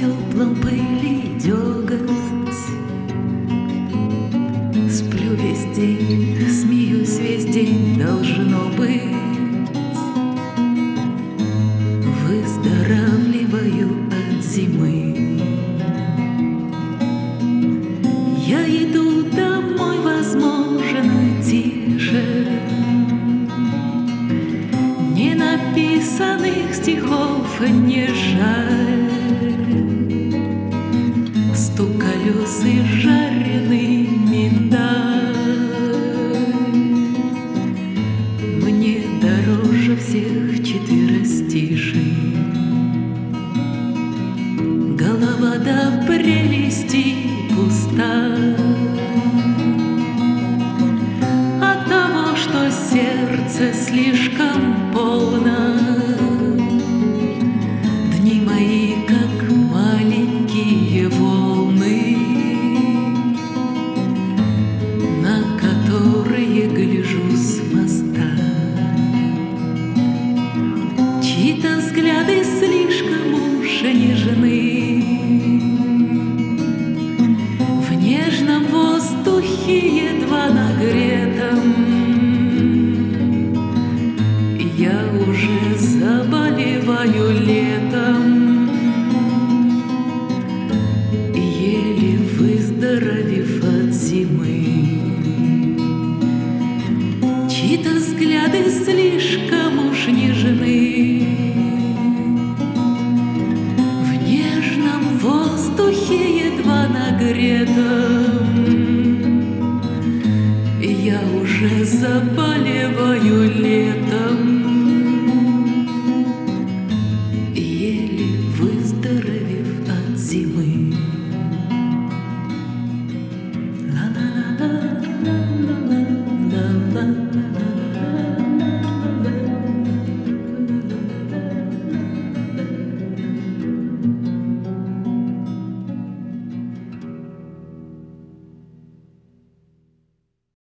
теплом пыли дёготь. Сплю весь день, смеюсь весь день, должно быть. Выздоравливаю от зимы. Я иду домой, возможно, тише ненаписанных стихов не жаль. Стук колес и жареный миндаль мне дороже всех четверостишей. Голова до прелести пуста от того, что сердце слишком полно. Дни мои, как маленькие волны, на которые гляжу с моста. Чьи-то взгляды слишком уж нежны, в нежном воздухе едва нагретом. Я уже заболеваю летом, еле выздоровев от зимы. Чьи-то взгляды слишком уж нежны, в нежном воздухе едва нагретом. Я уже заболеваю летом.